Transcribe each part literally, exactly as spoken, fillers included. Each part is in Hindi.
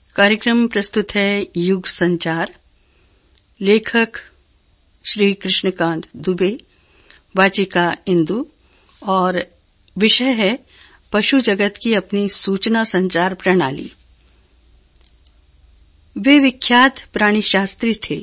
कार्यक्रम प्रस्तुत है युग संचार। लेखक श्री कृष्णकांत दुबे, वाचिका इंदु और विषय है पशु जगत की अपनी सूचना संचार प्रणाली। वे विख्यात प्राणी शास्त्री थे।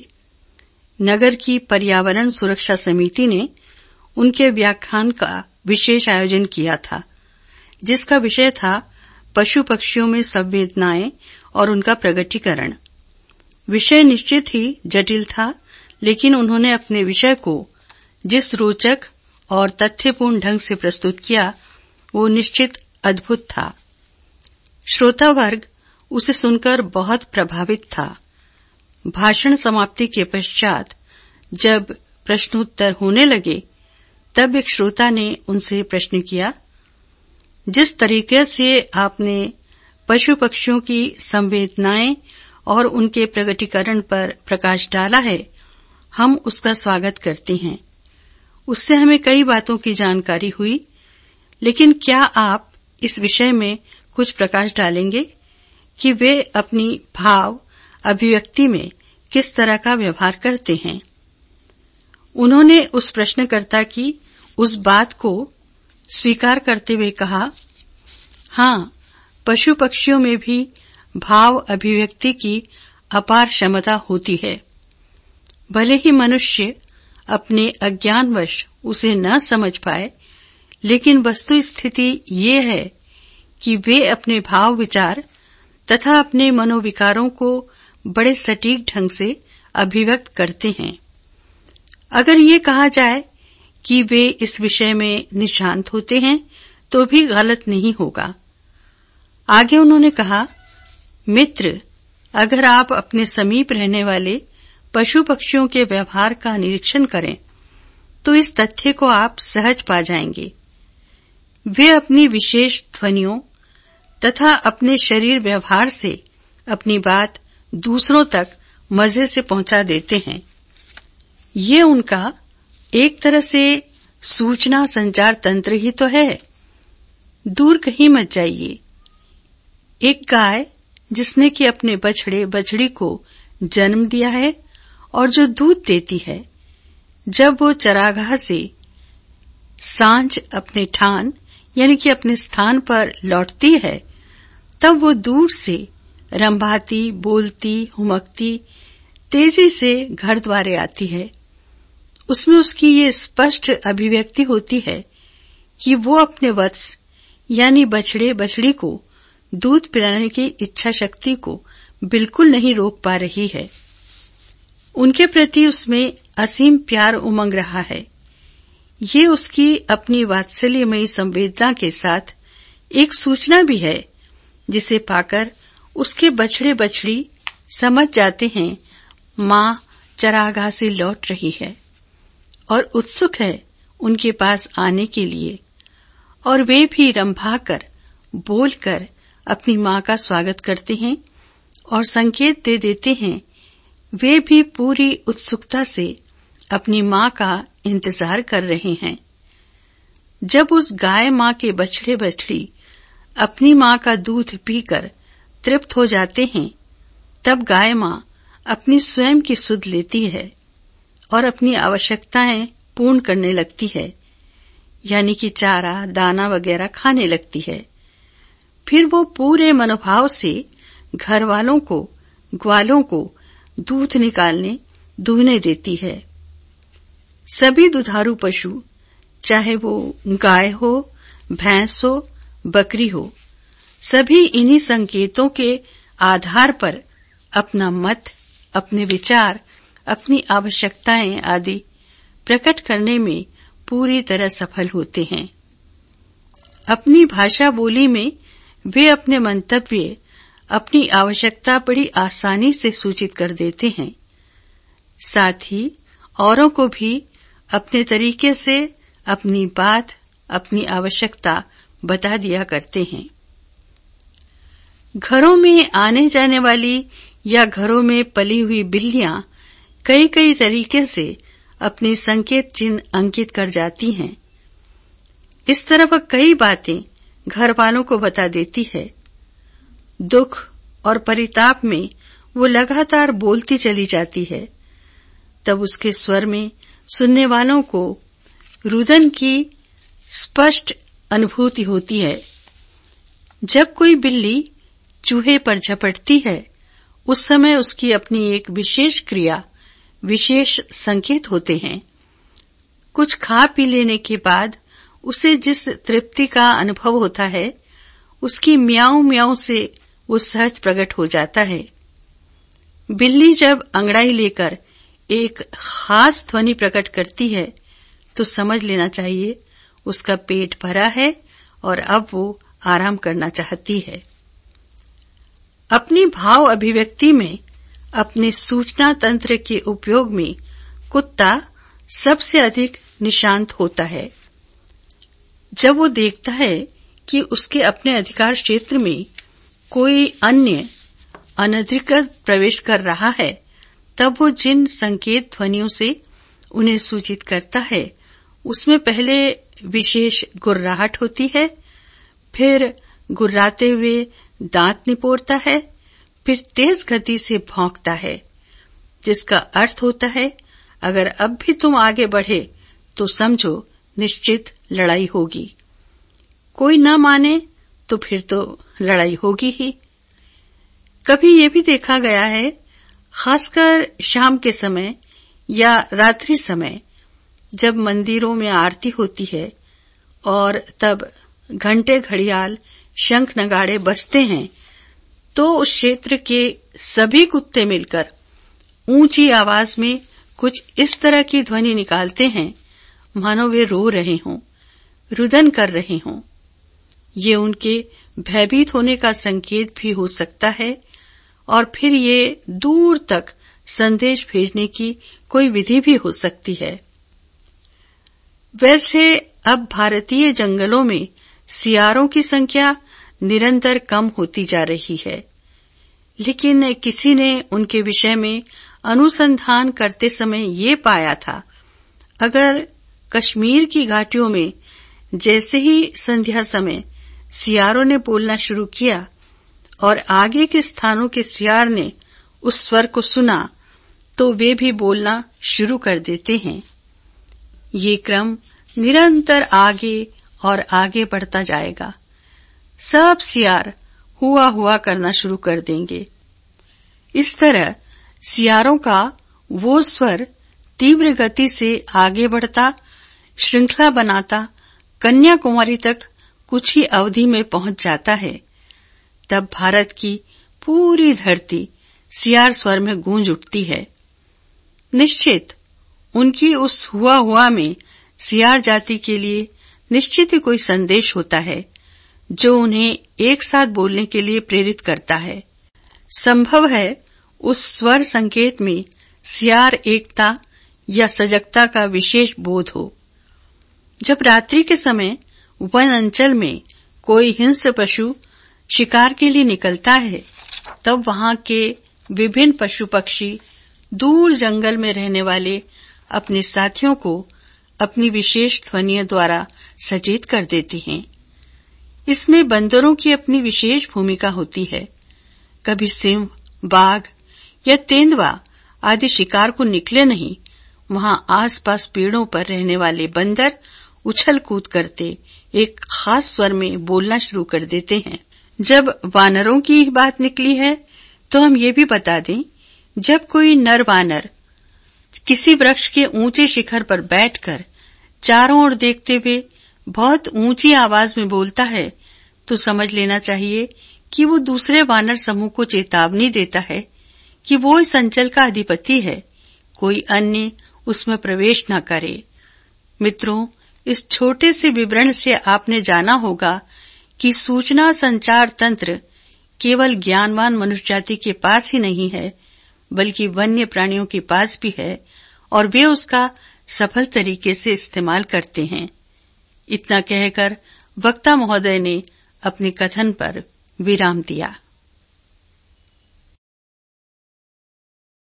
नगर की पर्यावरण सुरक्षा समिति ने उनके व्याख्यान का विशेष आयोजन किया था, जिसका विषय था पशु पक्षियों में संवेदनाएं और उनका प्रगटीकरण। विषय निश्चित ही जटिल था, लेकिन उन्होंने अपने विषय को जिस रोचक और तथ्यपूर्ण ढंग से प्रस्तुत किया, वो निश्चित अद्भुत था। श्रोता वर्ग उसे सुनकर बहुत प्रभावित था। भाषण समाप्ति के पश्चात जब प्रश्नोत्तर होने लगे, तब एक श्रोता ने उनसे प्रश्न किया, जिस तरीके से आपने पशु पक्षियों की संवेदनाएं और उनके प्रगटीकरण पर प्रकाश डाला है, हम उसका स्वागत करते हैं। उससे हमें कई बातों की जानकारी हुई, लेकिन क्या आप इस विषय में कुछ प्रकाश डालेंगे कि वे अपनी भाव अभिव्यक्ति में किस तरह का व्यवहार करते हैं? उन्होंने उस प्रश्नकर्ता की उस बात को स्वीकार करते हुए कहा, हाँ, पशु पक्षियों में भी भाव अभिव्यक्ति की अपार क्षमता होती है। भले ही मनुष्य अपने अज्ञानवश उसे न समझ पाए, लेकिन वस्तु स्थिति ये है कि वे अपने भाव विचार तथा अपने मनोविकारों को बड़े सटीक ढंग से अभिव्यक्त करते हैं। अगर ये कहा जाए कि वे इस विषय में निशांत होते हैं, तो भी गलत नहीं होगा। आगे उन्होंने कहा, मित्र, अगर आप अपने समीप रहने वाले पशु पक्षियों के व्यवहार का निरीक्षण करें, तो इस तथ्य को आप सहज पा जाएंगे। वे अपनी विशेष ध्वनियों तथा अपने शरीर व्यवहार से अपनी बात दूसरों तक मजे से पहुंचा देते हैं। ये उनका एक तरह से सूचना संचार तंत्र ही तो है। दूर कहीं मत जाइए। एक गाय जिसने कि अपने बछड़े बछड़ी को जन्म दिया है और जो दूध देती है, जब वो चरागाह से सांझ अपने ठान यानी कि अपने स्थान पर लौटती है, तब वो दूर से रंभाती, बोलती, हुमकती तेजी से घर द्वारे आती है। उसमें उसकी ये स्पष्ट अभिव्यक्ति होती है कि वो अपने वत्स यानी बछड़े बछड़ी को दूध पिलाने की इच्छा शक्ति को बिल्कुल नहीं रोक पा रही है। उनके प्रति उसमें असीम प्यार उमंग रहा है। ये उसकी अपनी वात्सल्यमयी संवेदना के साथ एक सूचना भी है, जिसे पाकर उसके बछड़े बछड़ी समझ जाते हैं माँ चरागाह से लौट रही है और उत्सुक है उनके पास आने के लिए, और वे भी रंभाकर बोलकर अपनी माँ का स्वागत करते हैं और संकेत दे देते हैं वे भी पूरी उत्सुकता से अपनी माँ का इंतजार कर रहे हैं। जब उस गाय माँ के बछड़े बछड़ी अपनी माँ का दूध पीकर तृप्त हो जाते हैं, तब गाय माँ अपनी स्वयं की सुध लेती है और अपनी आवश्यकताएं पूर्ण करने लगती है, यानी कि चारा दाना वगैरह खाने लगती है। फिर वो पूरे मनोभाव से घर वालों को, ग्वालों को दूध निकालने दूहने देती है। सभी दुधारू पशु, चाहे वो गाय हो, भैंस हो, बकरी हो, सभी इन्हीं संकेतों के आधार पर अपना मत, अपने विचार, अपनी आवश्यकताएं आदि प्रकट करने में पूरी तरह सफल होते हैं। अपनी भाषा बोली में वे अपने मंतव्य, अपनी आवश्यकता बड़ी आसानी से सूचित कर देते हैं। साथ ही औरों को भी अपने तरीके से अपनी बात, अपनी आवश्यकता बता दिया करते हैं। घरों में आने जाने वाली या घरों में पली हुई बिल्लियां कई कई तरीके से अपने संकेत चिन्ह अंकित कर जाती हैं। इस तरह वह कई बातें घर वालों को बता देती है। दुख और परिताप में वो लगातार बोलती चली जाती है, तब उसके स्वर में सुनने वालों को रुदन की स्पष्ट अनुभूति होती है। जब कोई बिल्ली चूहे पर झपटती है, उस समय उसकी अपनी एक विशेष क्रिया, विशेष संकेत होते हैं। कुछ खा पी लेने के बाद उसे जिस तृप्ति का अनुभव होता है, उसकी म्याऊं म्याऊं से वो सहज प्रकट हो जाता है। बिल्ली जब अंगड़ाई लेकर एक खास ध्वनि प्रकट करती है, तो समझ लेना चाहिए उसका पेट भरा है और अब वो आराम करना चाहती है। अपनी भाव अभिव्यक्ति में, अपने सूचना तंत्र के उपयोग में कुत्ता सबसे अधिक निशांत होता है। जब वो देखता है कि उसके अपने अधिकार क्षेत्र में कोई अन्य अनधिकृत प्रवेश कर रहा है, तब वो जिन संकेत ध्वनियों से उन्हें सूचित करता है, उसमें पहले विशेष गुर्राहट होती है, फिर गुर्राते हुए दांत निपोरता है, फिर तेज गति से भौंकता है, जिसका अर्थ होता है अगर अब भी तुम आगे बढ़े तो समझो निश्चित लड़ाई होगी। कोई न माने तो फिर तो लड़ाई होगी ही। कभी ये भी देखा गया है, खासकर शाम के समय या रात्रि समय, जब मंदिरों में आरती होती है और तब घंटे घड़ियाल शंख नगाड़े बजते हैं, तो उस क्षेत्र के सभी कुत्ते मिलकर ऊंची आवाज में कुछ इस तरह की ध्वनि निकालते हैं मानो वे रो रहे हों, रुदन कर रहे हों। ये उनके भयभीत होने का संकेत भी हो सकता है और फिर ये दूर तक संदेश भेजने की कोई विधि भी हो सकती है। वैसे अब भारतीय जंगलों में सियारों की संख्या निरंतर कम होती जा रही है, लेकिन किसी ने उनके विषय में अनुसंधान करते समय ये पाया था, अगर कश्मीर की घाटियों में जैसे ही संध्या समय सियारों ने बोलना शुरू किया और आगे के स्थानों के सियार ने उस स्वर को सुना, तो वे भी बोलना शुरू कर देते हैं। ये क्रम निरंतर आगे और आगे बढ़ता जाएगा। सब सियार हुआ हुआ करना शुरू कर देंगे। इस तरह सियारों का वो स्वर तीव्र गति से आगे बढ़ता, श्रृंखला बनाता कन्याकुमारी तक कुछ ही अवधि में पहुंच जाता है। तब भारत की पूरी धरती सियार स्वर में गूंज उठती है। निश्चित उनकी उस हुआ हुआ में सियार जाति के लिए निश्चित ही कोई संदेश होता है, जो उन्हें एक साथ बोलने के लिए प्रेरित करता है। संभव है उस स्वर संकेत में सियार एकता या सजगता का विशेष बोध हो। जब रात्रि के समय वन अंचल में कोई हिंस्र पशु शिकार के लिए निकलता है, तब वहां के विभिन्न पशु पक्षी दूर जंगल में रहने वाले अपने साथियों को अपनी विशेष ध्वनियों द्वारा सचेत कर देते हैं। इसमें बंदरों की अपनी विशेष भूमिका होती है। कभी सिंह, बाघ या तेंदुआ आदि शिकार को निकले नहीं, वहां आसपास पेड़ों पर रहने वाले बंदर उछल कूद करते एक खास स्वर में बोलना शुरू कर देते हैं। जब वानरों की बात निकली है, तो हम ये भी बता दें, जब कोई नर वानर किसी वृक्ष के ऊंचे शिखर पर बैठकर चारों ओर देखते हुए बहुत ऊंची आवाज में बोलता है, तो समझ लेना चाहिए कि वो दूसरे वानर समूह को चेतावनी देता है कि वो इस अंचल का अधिपति है, कोई अन्य उसमें प्रवेश न करे। मित्रों, इस छोटे से विवरण से आपने जाना होगा कि सूचना संचार तंत्र केवल ज्ञानवान मनुष्य जाति के पास ही नहीं है, बल्कि वन्य प्राणियों के पास भी है और वे उसका सफल तरीके से इस्तेमाल करते हैं। इतना कहकर वक्ता महोदय ने अपने कथन पर विराम दिया।